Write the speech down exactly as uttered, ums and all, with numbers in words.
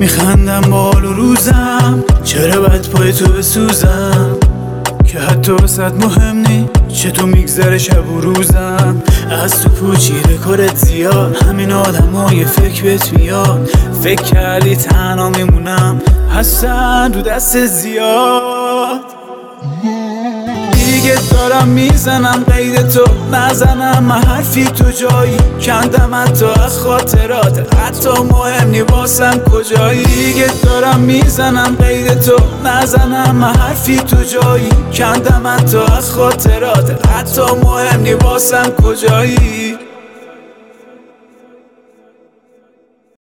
میخندم با حال و روزم، چرا بد پای تو بسوزم که حتی واسد مهم نی چطور میگذره شب و روزم. از تو پوچیده کارت زیاد، همین آدم های فکر بهت میاد. فکر کردی تنها میمونم، هستن رو دست زیاد. دیگه دارم میزنم قید تو، نزنم من حرفی تو جایی. کندم حتی از خاطرات، حتی مهم نی واسم کجایی. دیگه دارم میزنم قید تو، نزنم من حرفی تو جایی. کندم حتی از خاطرات، حتی مهم نی واسم کجایی.